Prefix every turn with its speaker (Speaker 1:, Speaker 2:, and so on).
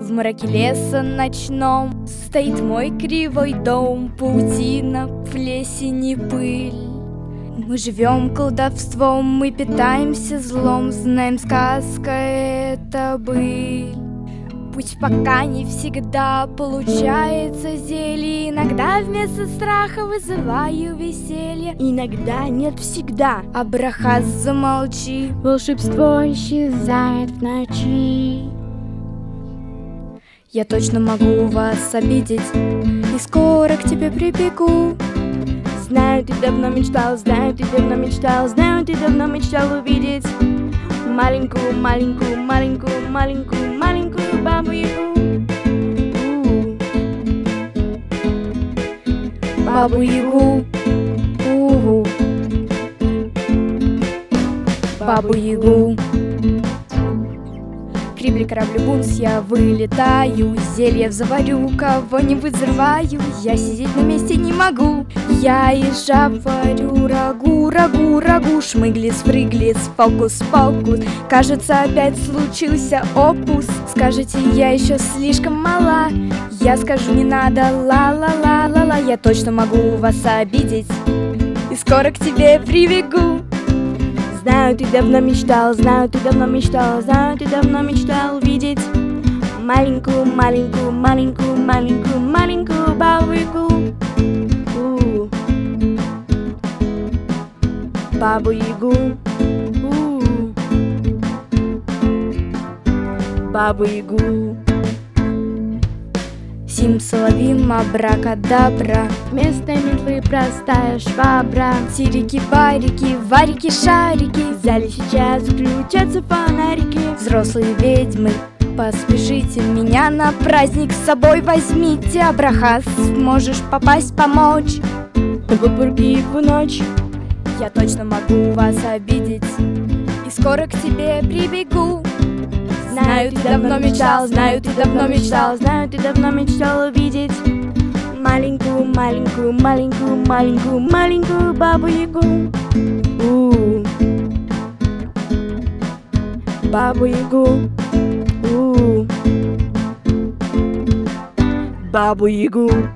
Speaker 1: В мраке леса ночном стоит мой кривой дом, паутина, плесень и пыль. Мы живем колдовством, мы питаемся злом, знаем, сказка — это быль. Пусть пока не всегда получается зелье, иногда вместо страха вызываю веселье.
Speaker 2: Иногда нет всегда.
Speaker 1: Абрахас, замолчи,
Speaker 2: Волшебство исчезает в ночи.
Speaker 1: Я точно могу вас обидеть и скоро к тебе прибегу.
Speaker 2: Знаю, ты давно мечтал, знаю, ты давно мечтал, знаю, ты давно мечтал увидеть маленькую, маленькую, маленькую, маленькую, маленькую Бабу-Ягу.
Speaker 1: Бабу-Ягу, Бабу-Ягу. Крибли-крабли-бунс, я вылетаю, зелье заварю, кого-нибудь взрываю. Я сидеть на месте не могу. Я из жаб варю рагу, рагу, рагу. Шмыглис-фрыглис, фокус-покус. Кажется, опять случился опус. Скажете, я еще слишком мала. Я скажу, не надо, ла-ла-ла-ла-ла. Я точно могу вас обидеть и скоро к тебе прибегу.
Speaker 2: Знаю, ты давно мечтал, знаю, ты давно мечтал, знаю, ты давно мечтал увидеть маленькую, маленькую, маленькую, маленькую, маленькую Бабу-Ягу. Бабу-Ягу. Бабу-Ягу.
Speaker 1: Сим-салавим, абракадабра.
Speaker 2: Вместо метлы простая швабра.
Speaker 1: Тирики-барики, варики-шарики.
Speaker 2: В зале сейчас включатся фонарики.
Speaker 1: Взрослые ведьмы, поспешите, меня на праздник с собой возьмите. Абрахас, можешь попасть, помочь
Speaker 2: на Бабу-Ягу ночь.
Speaker 1: Я точно могу вас обидеть и скоро к тебе прибегу.
Speaker 2: Знаю, ты давно мечтал, знаю, ты давно мечтал, знаю, ты давно мечтал увидеть маленькую, маленькую, маленькую, маленькую, маленькую Бабу-Ягу. Бабу-Ягу. Бабу-Ягу.